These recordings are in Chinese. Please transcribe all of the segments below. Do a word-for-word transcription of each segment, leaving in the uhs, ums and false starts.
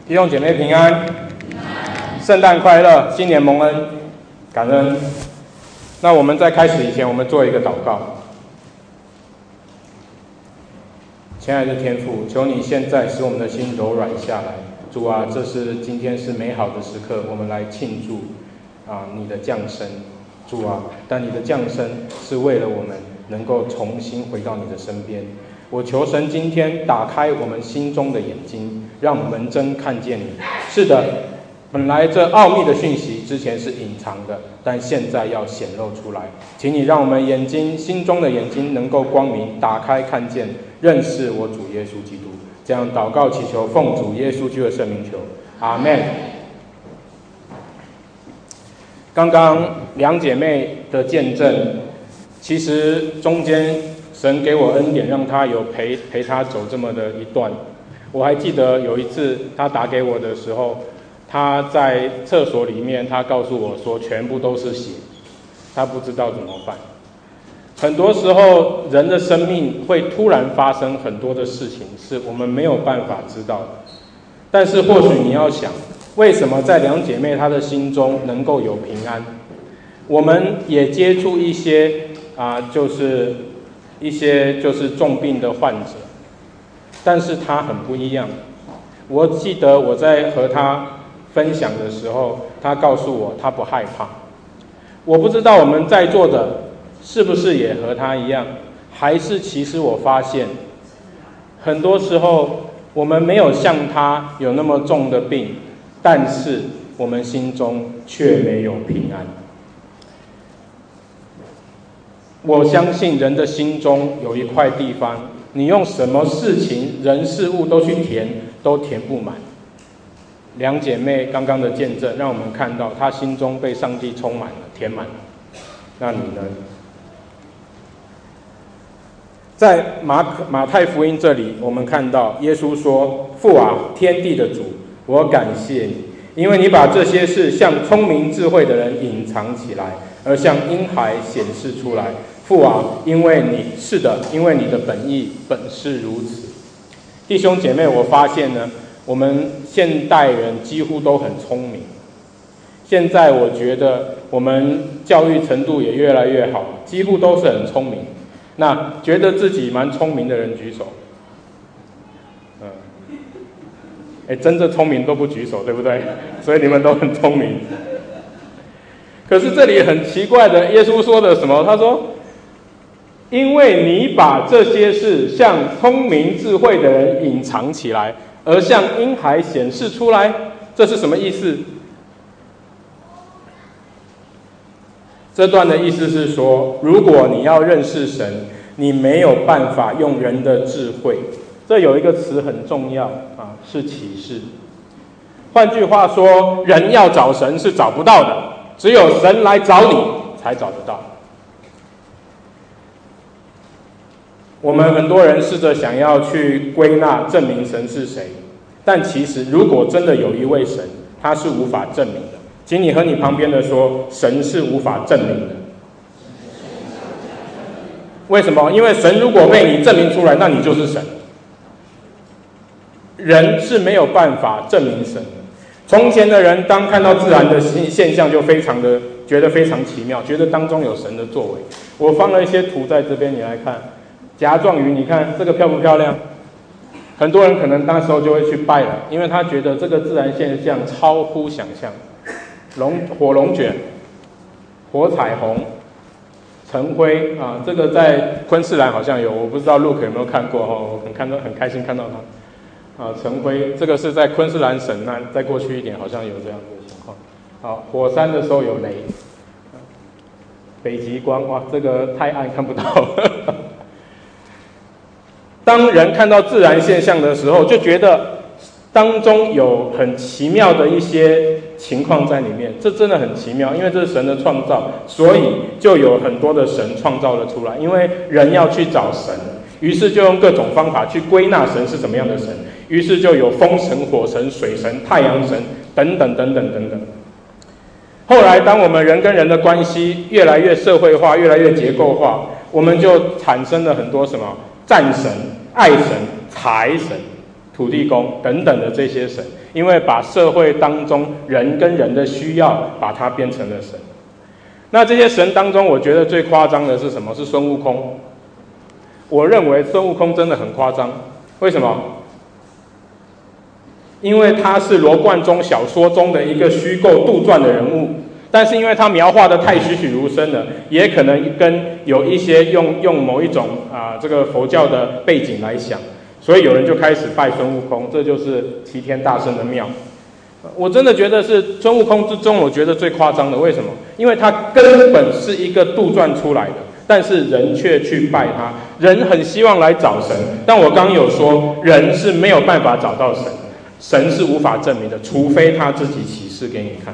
弟兄姐妹平安，圣诞快乐，新年蒙恩，感恩。那我们在开始以前，我们做一个祷告。亲爱的天父，求你现在使我们的心柔软下来。主啊，这是今天是美好的时刻，我们来庆祝啊你的降生。主啊，但你的降生是为了我们能够重新回到你的身边。我求神今天打开我们心中的眼睛，让门睁看见你。是的，本来这奥秘的讯息之前是隐藏的，但现在要显露出来。请你让我们眼睛心中的眼睛能够光明，打开看见，认识我主耶稣基督。这样祷告祈求，奉主耶稣基督的圣名求，阿们。刚刚两姐妹的见证，其实中间神给我恩典，让他有陪陪他走这么的一段。我还记得有一次他打给我的时候，他在厕所里面，他告诉我说全部都是血，他不知道怎么办。很多时候人的生命会突然发生很多的事情，是我们没有办法知道的。但是或许你要想，为什么在两姐妹她的心中能够有平安？我们也接触一些啊，就是一些就是重病的患者，但是他很不一样。我记得我在和他分享的时候，他告诉我他不害怕。我不知道我们在座的是不是也和他一样，还是其实我发现很多时候我们没有像他有那么重的病，但是我们心中却没有平安。我相信人的心中有一块地方，你用什么事情人事物都去填，都填不满。两姐妹刚刚的见证让我们看到她心中被上帝充满了，填满了。那你呢？在 马, 马太福音这里，我们看到耶稣说，父啊，天地的主，我感谢你，因为你把这些事向聪明智慧的人隐藏起来，而向婴孩显示出来。父啊，因为你是的，因为你的本意本是如此。弟兄姐妹，我发现呢，我们现代人几乎都很聪明。现在我觉得我们教育程度也越来越好，几乎都是很聪明。那觉得自己蛮聪明的人举手。嗯，哎，真正聪明都不举手，对不对？所以你们都很聪明。可是这里很奇怪的，耶稣说的什么？他说，因为你把这些事向聪明智慧的人隐藏起来，而向婴孩显示出来，这是什么意思？这段的意思是说，如果你要认识神，你没有办法用人的智慧。这有一个词很重要啊，是启示。换句话说，人要找神是找不到的，只有神来找你才找得到。我们很多人试着想要去归纳证明神是谁，但其实如果真的有一位神，他是无法证明的。请你和你旁边的说，神是无法证明的。为什么？因为神如果被你证明出来，那你就是神。人是没有办法证明神的。从前的人当看到自然的现象，就非常的觉得非常奇妙，觉得当中有神的作为。我放了一些图在这边，你来看。甲状鱼，你看这个漂不漂亮？很多人可能那时候就会去拜了，因为他觉得这个自然现象超乎想象。龙火龙卷、火彩虹、晨辉啊，这个在昆士兰好像有，我不知道 Luke 有没有看过哦，我很看到很开心看到他。啊，晨辉这个是在昆士兰省那再过去一点好像有这样的情况。好，火山的时候有雷，北极光，哇，这个太暗看不到。当人看到自然现象的时候，就觉得当中有很奇妙的一些情况在里面，这真的很奇妙，因为这是神的创造，所以就有很多的神创造了出来。因为人要去找神，于是就用各种方法去归纳神是什么样的神，于是就有风神、火神、水神、太阳神等等等等等等。后来当我们人跟人的关系越来越社会化，越来越结构化，我们就产生了很多什么战神、爱神、财神， 土地公等等的这些神，因为把社会当中人跟人的需要，把它变成了神。那这些神当中，我觉得最夸张的是什么？是孙悟空。我认为孙悟空真的很夸张，为什么？因为他是罗贯中小说中的一个虚构杜撰的人物，但是因为他描画的太栩栩如生了，也可能跟有一些用用某一种啊、呃、这个佛教的背景来想，所以有人就开始拜孙悟空，这就是齐天大圣的庙。我真的觉得是孙悟空之中，我觉得最夸张的，为什么？因为他根本是一个杜撰出来的，但是人却去拜他，人很希望来找神，但我刚有说，人是没有办法找到神，神是无法证明的，除非他自己启示给你看。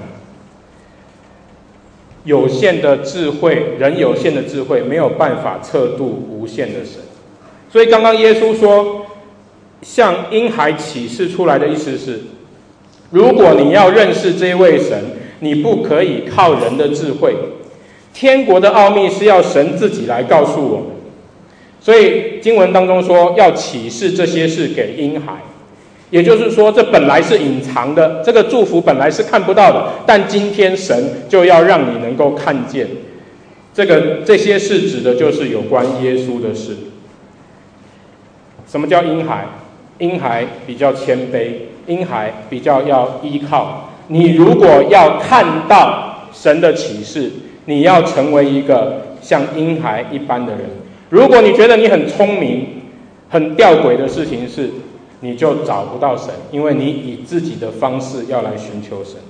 有限的智慧，人有限的智慧没有办法测度无限的神，所以刚刚耶稣说，向婴孩启示出来的意思是，如果你要认识这位神，你不可以靠人的智慧，天国的奥秘是要神自己来告诉我们。所以经文当中说要启示这些事给婴孩，也就是说这本来是隐藏的，这个祝福本来是看不到的，但今天神就要让你能够看见。这个这些事指的就是有关耶稣的事。什么叫婴孩？婴孩比较谦卑，婴孩比较要依靠。你如果要看到神的启示，你要成为一个像婴孩一般的人。如果你觉得你很聪明，很吊诡的事情是，你就找不到神，因为你以自己的方式要来寻求神。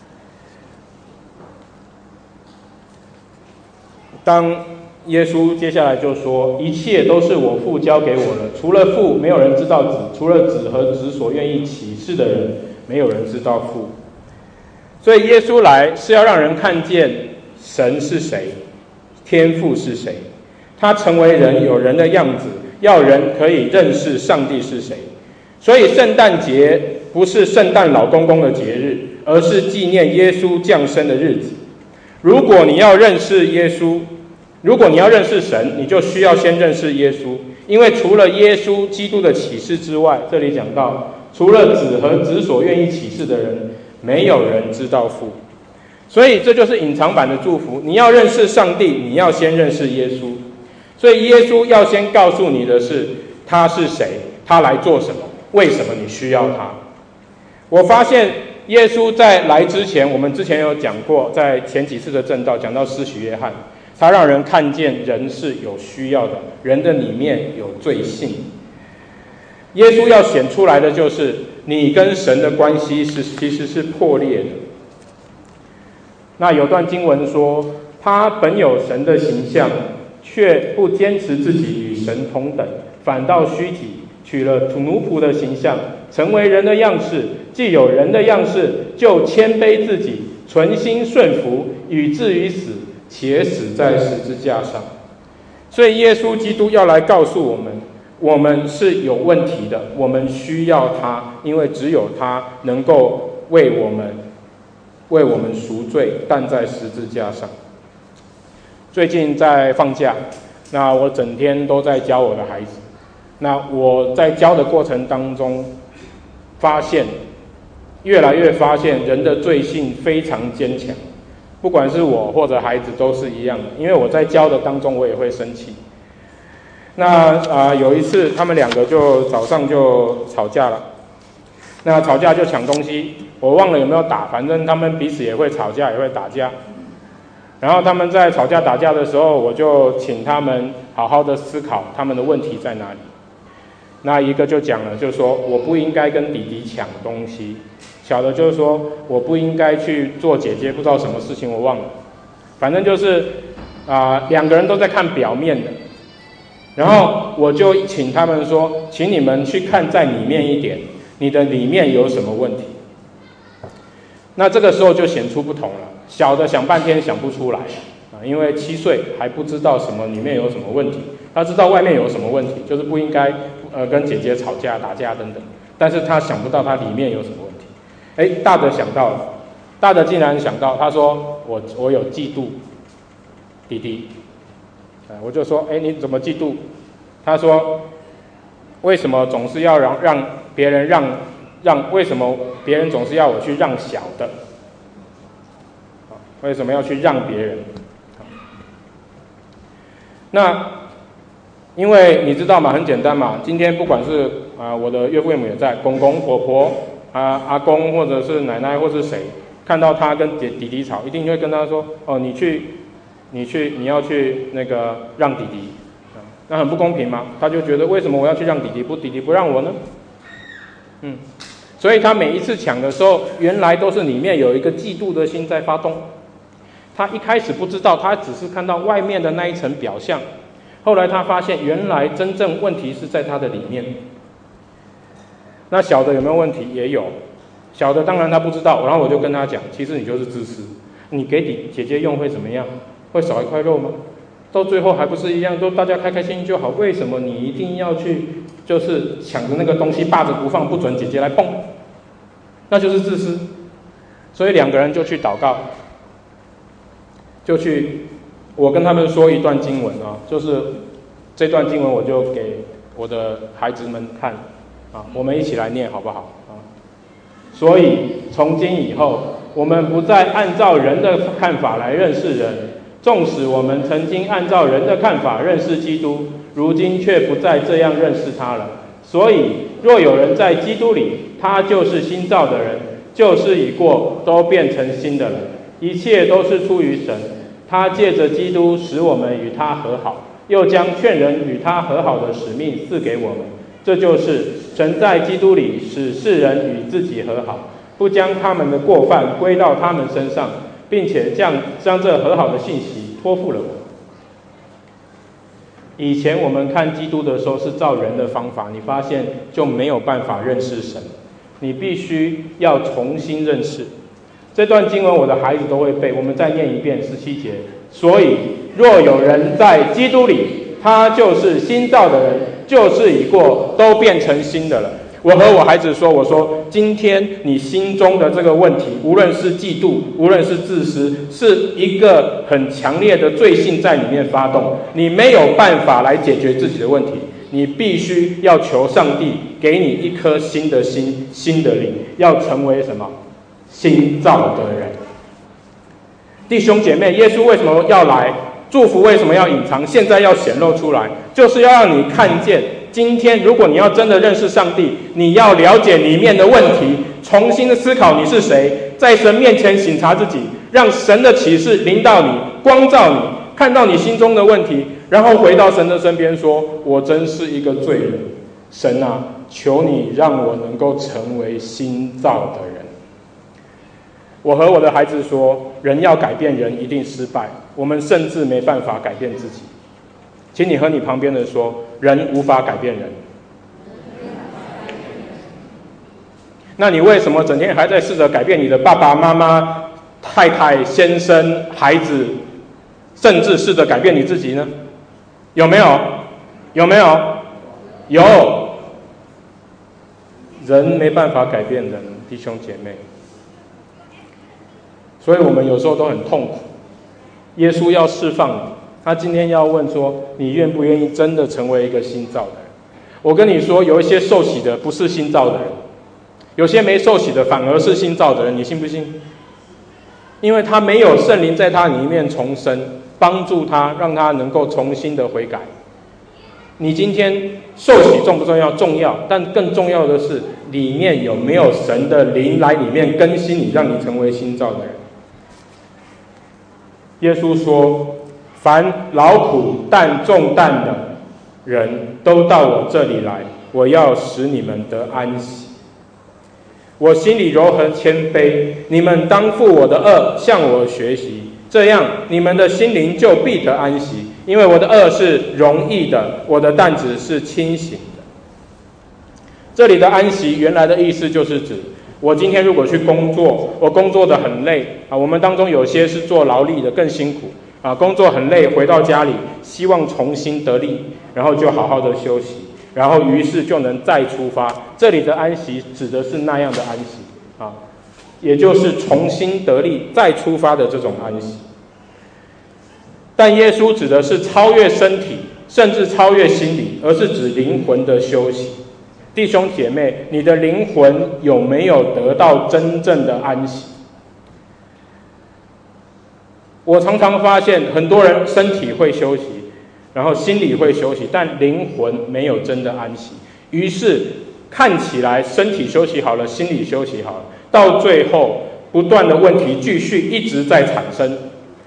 当耶稣接下来就说，一切都是我父交给我的，除了父没有人知道子，除了子和子所愿意启示的人，没有人知道父。所以耶稣来是要让人看见神是谁，天父是谁，他成为人，有人的样子，要人可以认识上帝是谁。所以圣诞节不是圣诞老公公的节日，而是纪念耶稣降生的日子。如果你要认识耶稣，如果你要认识神，你就需要先认识耶稣，因为除了耶稣基督的启示之外，这里讲到，除了子和子所愿意启示的人，没有人知道父。所以这就是隐藏版的祝福，你要认识上帝，你要先认识耶稣。所以耶稣要先告诉你的是，他是谁，他来做什么，为什么你需要他。我发现耶稣在来之前，我们之前有讲过，在前几次的正道讲到施洗约翰，他让人看见人是有需要的，人的里面有罪性。耶稣要显出来的就是你跟神的关系是其实是破裂的。那有段经文说，他本有神的形象，却不坚持自己与神同等，反倒虚体，取了奴仆的形象，成为人的样式。既有人的样式，就谦卑自己，存心顺服，以至于死，且死在十字架上。所以耶稣基督要来告诉我们，我们是有问题的，我们需要他，因为只有他能够为我们为我们赎罪，担在十字架上。最近在放假，那我整天都在教我的孩子。那我在教的过程当中，发现越来越发现人的罪性非常坚强，不管是我或者孩子都是一样的。因为我在教的当中，我也会生气。那啊、呃，有一次他们两个就早上就吵架了。那吵架就抢东西，我忘了有没有打，反正他们彼此也会吵架，也会打架。然后他们在吵架打架的时候，我就请他们好好的思考他们的问题在哪里。那一个就讲了，就说我不应该跟弟弟抢东西，小的就是说我不应该去做姐姐不知道什么事情，我忘了。反正就是啊、呃，两个人都在看表面的。然后我就请他们说，请你们去看在里面一点，你的里面有什么问题。那这个时候就显出不同了，小的想半天想不出来啊，因为七岁还不知道什么里面有什么问题，他知道外面有什么问题，就是不应该呃跟姐姐吵架打架等等，但是他想不到他里面有什么问题。哎，大的想到了，大的竟然想到，他说我我有嫉妒弟弟，呃，我就说哎你怎么嫉妒？他说为什么总是要让让别人让让为什么别人总是要我去让小的？为什么要去让别人？那因为你知道嘛，很简单嘛。今天不管是啊、呃、我的岳父岳母也在，公公婆婆啊、阿公或者是奶奶或是谁，看到他跟弟弟弟吵，一定会跟他说：哦，你去，你去，你要去那个让弟弟，啊、那很不公平嘛。他就觉得为什么我要去让弟弟，不弟弟不让我呢？嗯，所以他每一次抢的时候，原来都是里面有一个嫉妒的心在发动。他一开始不知道，他只是看到外面的那一层表象，后来他发现原来真正问题是在他的里面。那小的有没有问题？也有。小的当然他不知道，然后我就跟他讲，其实你就是自私，你给弟姐姐用会怎么样？会少一块肉吗？到最后还不是一样，都大家开开心心就好。为什么你一定要去就是抢着那个东西霸着不放，不准姐姐来碰？那就是自私。所以两个人就去祷告。就去，我跟他们说一段经文啊，就是这段经文我就给我的孩子们看啊，我们一起来念好不好啊？所以从今以后，我们不再按照人的看法来认识人，纵使我们曾经按照人的看法认识基督，如今却不再这样认识他了。所以，若有人在基督里，他就是新造的人，旧事已过，都变成新的了。一切都是出于神，他借着基督使我们与他和好，又将劝人与他和好的使命赐给我们。这就是神在基督里使世人与自己和好，不将他们的过犯归到他们身上，并且将将这和好的信息托付了我们。以前我们看基督的时候是照人的方法，你发现就没有办法认识神，你必须要重新认识。这段经文我的孩子都会背，我们再念一遍十七节。所以若有人在基督里，他就是新造的人，旧事已过，都变成新的了。我和我孩子说，我说今天你心中的这个问题，无论是嫉妒，无论是自私，是一个很强烈的罪性在里面发动，你没有办法来解决自己的问题，你必须要求上帝给你一颗新的心，新的灵，要成为什么？新造的人。弟兄姐妹，耶稣为什么要来？祝福为什么要隐藏？现在要显露出来，就是要让你看见，今天如果你要真的认识上帝，你要了解里面的问题，重新的思考你是谁，在神面前省察自己，让神的启示临到你，光照你，看到你心中的问题，然后回到神的身边说，我真是一个罪人，神啊，求你让我能够成为新造的人。我和我的孩子说，人要改变人一定失败，我们甚至没办法改变自己。请你和你旁边的说，人无法改变人。那你为什么整天还在试着改变你的爸爸妈妈、太太、先生、孩子，甚至试着改变你自己呢？有没有？有没有？有。人没办法改变人，弟兄姐妹。所以我们有时候都很痛苦。耶稣要释放你，他今天要问说，你愿不愿意真的成为一个新造的人？我跟你说，有一些受洗的不是新造的人，有些没受洗的反而是新造的人，你信不信？因为他没有圣灵在他里面重生，帮助他，让他能够重新的悔改。你今天受洗重不重要？重要，但更重要的是里面有没有神的灵来里面更新你，让你成为新造的人。耶稣说，凡劳苦担重担的人都到我这里来，我要使你们得安息。我心里柔和谦卑，你们当负我的軛，向我学习，这样你们的心灵就必得安息。因为我的軛是容易的，我的担子是轻省的。这里的安息原来的意思就是指，我今天如果去工作，我工作得很累啊，我们当中有些是做劳力的，更辛苦啊，工作很累，回到家里希望重新得力，然后就好好的休息，然后于是就能再出发。这里的安息指的是那样的安息啊，也就是重新得力再出发的这种安息。但耶稣指的是超越身体，甚至超越心理，而是指灵魂的休息。 弟兄姐妹，你的灵魂有没有得到真正的安息？我常常发现，很多人身体会休息，然后心里会休息，但灵魂没有真的安息。于是看起来身体休息好了，心理休息好了，到最后不断的问题继续一直在产生。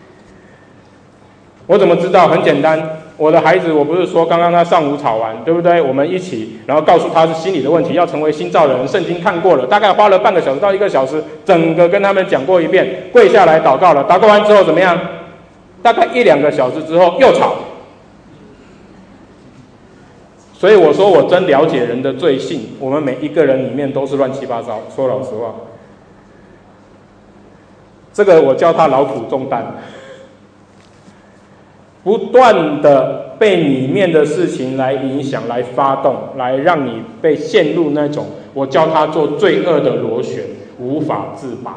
我怎么知道？很简单，我的孩子，我不是说刚刚他上午吵完，对不对？我们一起，然后告诉他是心理的问题，要成为新造的人。圣经看过了，大概花了半个小时到一个小时，整个跟他们讲过一遍，跪下来祷告了。祷告完之后怎么样？大概一两个小时之后又吵。所以我说我真了解人的罪性，我们每一个人里面都是乱七八糟。说老实话，这个我叫他劳苦重担。不断的被里面的事情来影响、来发动、来让你被陷入那种我叫他做罪恶的螺旋，无法自拔。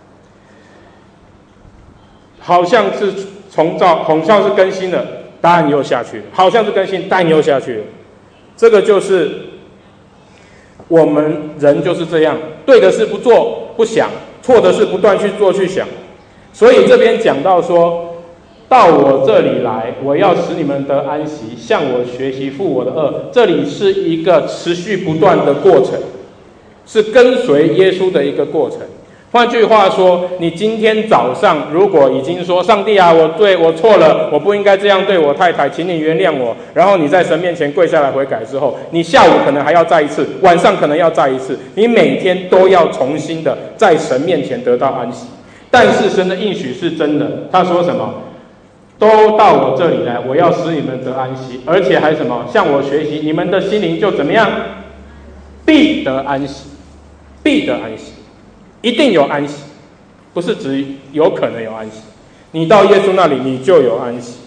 好像是重造，好像是更新了，答案又下去了；好像是更新，答案又下去了。这个就是我们人就是这样，对的事不做不想，错的事不断去做去想。所以这边讲到说，到我这里来，我要使你们得安息，向我学习，负我的恶。这里是一个持续不断的过程，是跟随耶稣的一个过程。换句话说，你今天早上如果已经说上帝啊，我对我错了，我不应该这样对我太太，请你原谅我，然后你在神面前跪下来悔改之后，你下午可能还要再一次，晚上可能要再一次，你每天都要重新的在神面前得到安息。但是神的应许是真的，他说什么？都到我这里来，我要使你们得安息，而且还什么？向我学习，你们的心灵就怎么样？必得安息，必得安息，一定有安息，不是只有可能有安息。你到耶稣那里，你就有安息。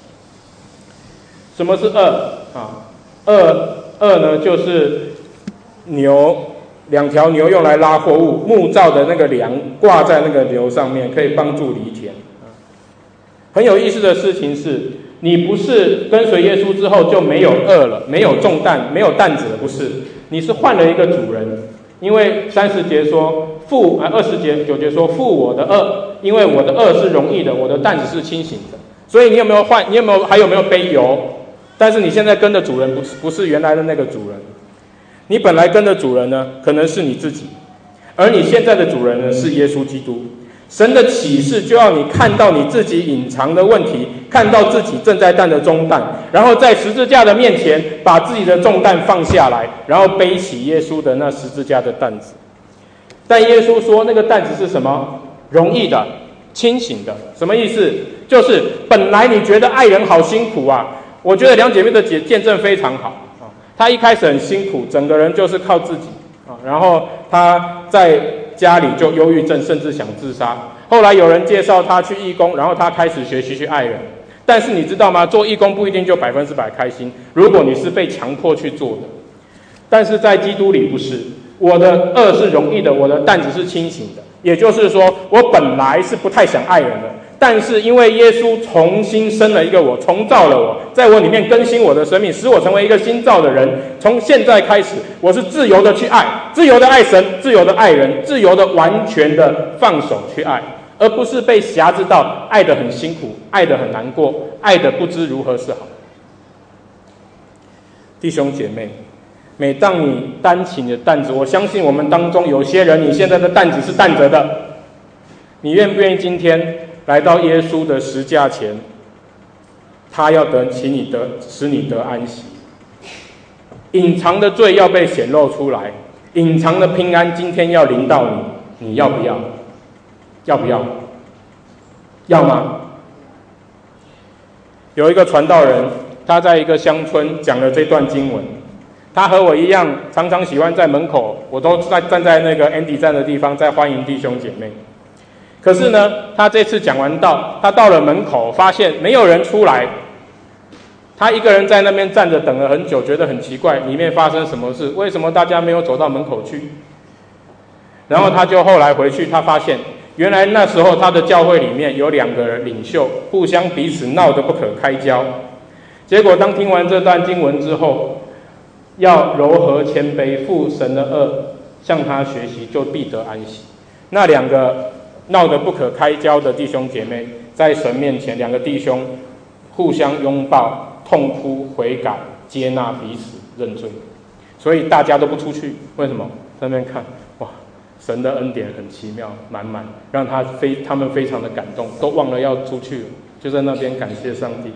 什么是恶啊？恶恶呢，就是牛，两条牛用来拉货物，木造的那个梁挂在那个牛上面，可以帮助犁田。很有意思的事情是，你不是跟随耶稣之后就没有恶了，没有重担，没有担子了，不是，你是换了一个主人。因为三十节说负啊，二十节九节说负我的恶，因为我的恶是容易的，我的担子是轻省的。所以你有没有换？你有没有还有没有背油？但是你现在跟的主人不是不是原来的那个主人，你本来跟的主人呢，可能是你自己，而你现在的主人呢是耶稣基督。神的启示就要你看到你自己隐藏的问题，看到自己正在担的重担，然后在十字架的面前把自己的重担放下来，然后背起耶稣的那十字架的担子。但耶稣说那个担子是什么？容易的，轻省的。什么意思？就是本来你觉得爱人好辛苦啊，我觉得两姐妹的见证非常好啊。她一开始很辛苦，整个人就是靠自己啊，然后她在家里就忧郁症，甚至想自杀。后来有人介绍他去义工，然后他开始学习去爱人。但是你知道吗？做义工不一定就百分之百开心，如果你是被强迫去做的。但是在基督里不是，我的恶是容易的，我的担子是轻省的。也就是说，我本来是不太想爱人的，但是因为耶稣重新生了一个我，重造了我，在我里面更新我的生命，使我成为一个新造的人。从现在开始，我是自由的去爱，自由的爱神，自由的爱人，自由的完全的放手去爱，而不是被辖制到爱得很辛苦，爱得很难过，爱得不知如何是好。弟兄姐妹，每当你担起你的担子，我相信我们当中有些人，你现在的担子是担着的，你愿不愿意今天来到耶稣的十架前，他要得起你得使你得安息，隐藏的罪要被显露出来，隐藏的平安今天要临到你，你要不要？要不要？要吗？有一个传道人，他在一个乡村讲了这段经文。他和我一样，常常喜欢在门口，我都在站在那个 Andy 站的地方，在欢迎弟兄姐妹。可是呢，他这次讲完道，他到了门口，发现没有人出来，他一个人在那边站着等了很久，觉得很奇怪，里面发生什么事？为什么大家没有走到门口去？然后他就后来回去，他发现原来那时候他的教会里面有两个领袖，互相彼此闹得不可开交。结果当听完这段经文之后， 要柔和谦卑，负神的恶，向他学习，就必得安息。那两个闹得不可开交的弟兄姐妹，在神面前，两个弟兄互相拥抱，痛哭悔改，接纳彼此认罪。所以大家都不出去，为什么？在那边看，哇，神的恩典很奇妙，满满，让他非他们非常的感动，都忘了要出去了，就在那边感谢上帝。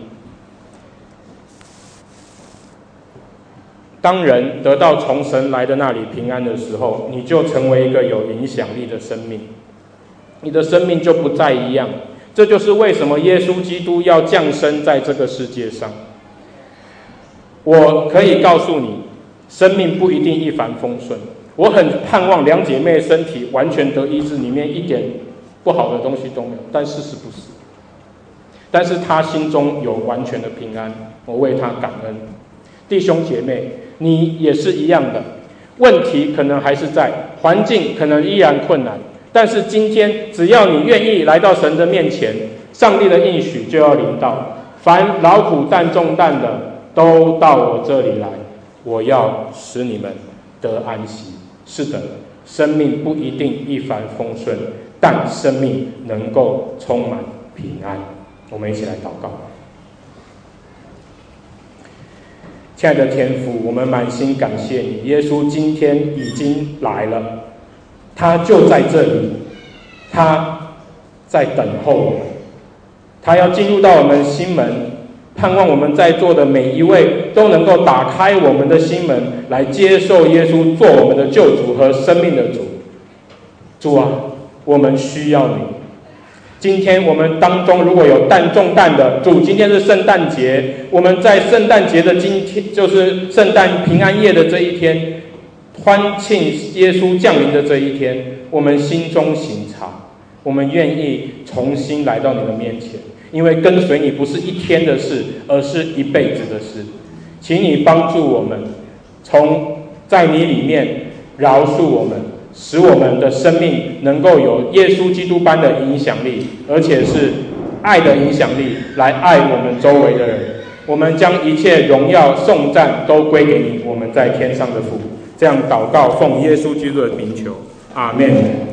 当人得到从神来的那里平安的时候，你就成为一个有影响力的生命，你的生命就不再一样。这就是为什么耶稣基督要降生在这个世界上。我可以告诉你，生命不一定一帆风顺。我很盼望两姐妹身体完全得医治，里面一点不好的东西都没有，但事实不是。但是她心中有完全的平安，我为她感恩。弟兄姐妹，你也是一样的，问题可能还是在，环境可能依然困难，但是今天只要你愿意来到神的面前，上帝的应许就要临到。凡劳苦担重担的，都到我这里来，我要使你们得安息。是的，生命不一定一帆风顺，但生命能够充满平安。我们一起来祷告。亲爱的天父，我们满心感谢你，耶稣今天已经来了，他就在这里，他在等候我们，他要进入到我们心门，盼望我们在座的每一位都能够打开我们的心门，来接受耶稣做我们的救主和生命的主。主啊，我们需要你。今天我们当中如果有担重担的，主，今天是圣诞节，我们在圣诞节的今天，就是圣诞平安夜的这一天，欢庆耶稣降临的这一天，我们心中省察，我们愿意重新来到你的面前，因为跟随你不是一天的事，而是一辈子的事。请你帮助我们，从在你里面饶恕我们，使我们的生命能够有耶稣基督般的影响力，而且是爱的影响力，来爱我们周围的人。我们将一切荣耀颂赞都归给你，我们在天上的父。这样祷告，奉耶稣基督的名求，阿们。